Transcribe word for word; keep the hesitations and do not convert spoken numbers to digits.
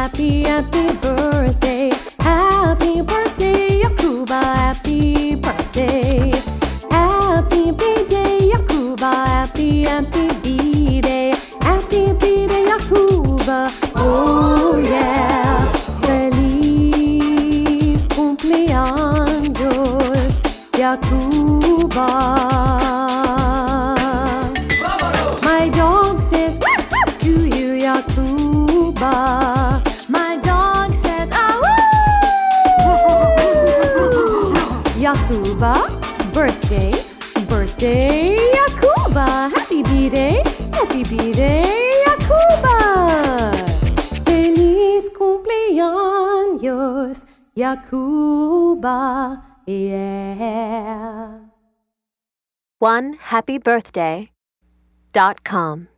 happy, happy birthday. Happy birthday, Yakuba, happy birthday. Happy B-Day, Yakuba, happy, happy B-Day. Happy B-Day, Yakuba, oh yeah. Feliz cumpleaños, Yakuba. My dog says woof, woof, to you, Yakuba. My dog says ah woo. Yakuba, birthday, birthday, Yakuba. Happy B-Day, happy B-Day, Yakuba. Feliz cumpleaños, Yakuba, yeah. one happy birthday dot com